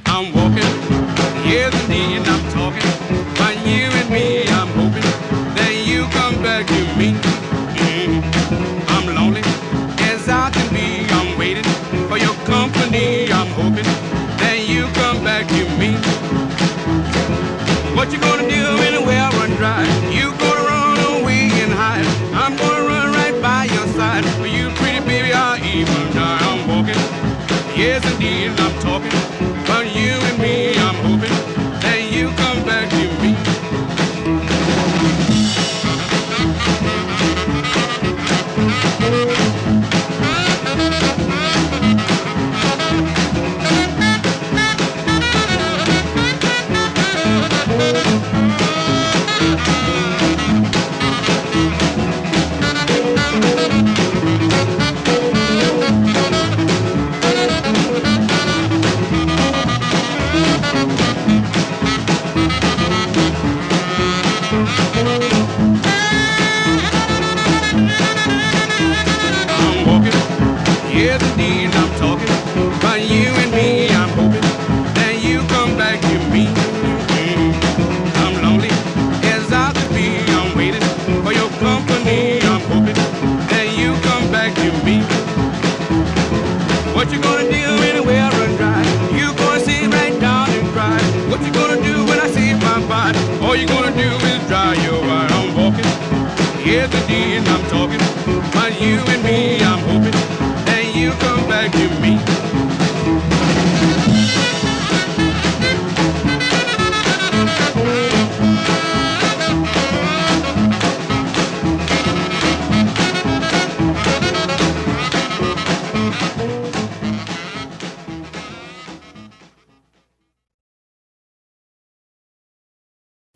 I'm walking. Yes, indeed, I'm talking. But you and me, I'm hoping that you come back to me. I'm lonely as I can be. I'm waiting for your company. I'm hoping that you come back to me. What you gonna do when the well run dry? You gonna run away and hide. I'm gonna run right by your side. For you, pretty baby, I'll even die. I'm walking. Yes, indeed, I'm talking. But you and me, I'm hoping that you come back to me. I'm walking, yes indeed I'm talking. But you and me, I'm hoping that you come back to me. I'm lonely as I could be. I'm waiting for your company. I'm hoping that you come back to me. What you gonna do when the well run dry? You gonna sit right down and cry. What you gonna do when I save my body? All you gonna do is dry your eye. I'm walking, yes indeed I'm talking. But you and me,